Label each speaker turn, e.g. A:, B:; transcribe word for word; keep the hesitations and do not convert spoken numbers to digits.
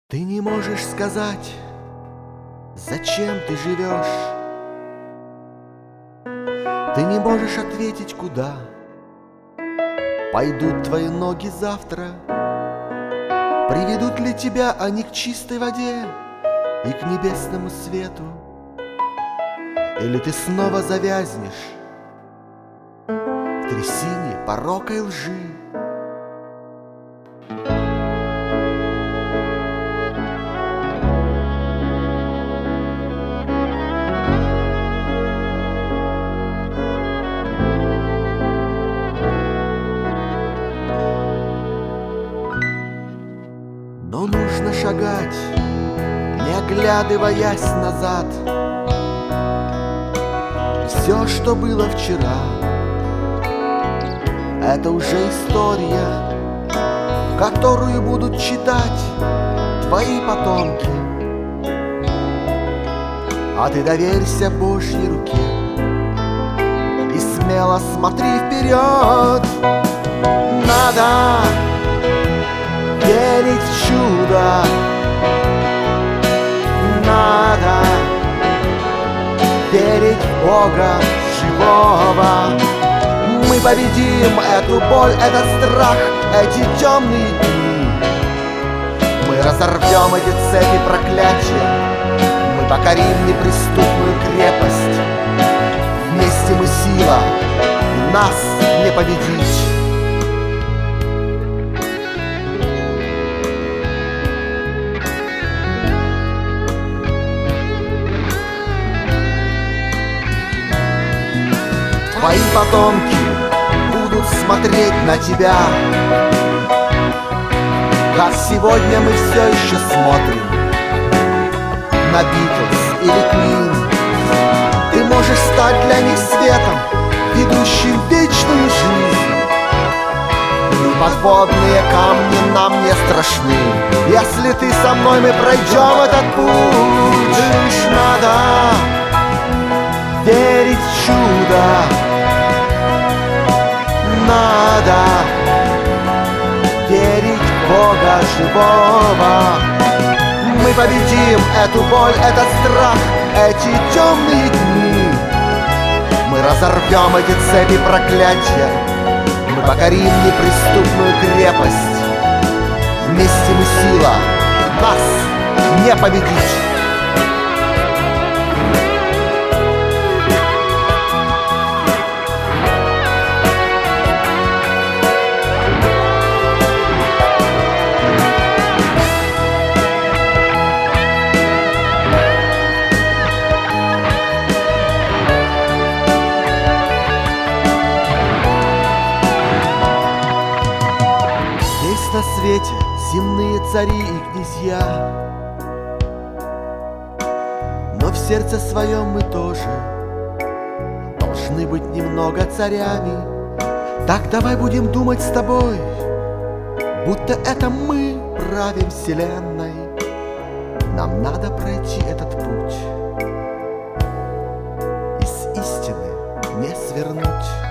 A: Ты не можешь сказать, зачем ты живешь. Ты не можешь ответить, куда пойдут твои ноги завтра. Приведут ли тебя они к чистой воде и к небесному свету? Или ты снова завязнешь в трясине порока и лжи? Но нужно шагать, не оглядываясь назад. Все, что было вчера, это уже история, которую будут читать твои потомки. А ты доверься Божьей руке и смело смотри вперед. Надо верить в чудо, надо верить в Бога живого. Мы победим эту боль, этот страх, эти темные дни. Мы разорвем эти цепи проклятия, мы покорим неприступную крепость. Вместе мы сила, и нас не победить. Твои потомки будут смотреть на тебя, как сегодня мы все еще смотрим на Битлз или Queen. Ты можешь стать для них светом, ведущим в вечную жизнь. И подводные камни нам не страшны, если ты со мной, мы пройдем этот путь. Лишь надо верить в чудо, надо верить в Бога живого. Мы победим эту боль, этот страх, эти темные дни. Мы разорвем эти цепи проклятия, мы покорим неприступную крепость. Вместе мы сила, нас не победить. На свете земные цари и князья, но в сердце своем мы тоже должны быть немного царями. Так давай будем думать с тобой, будто это мы правим вселенной. Нам надо пройти этот путь и с истины не свернуть.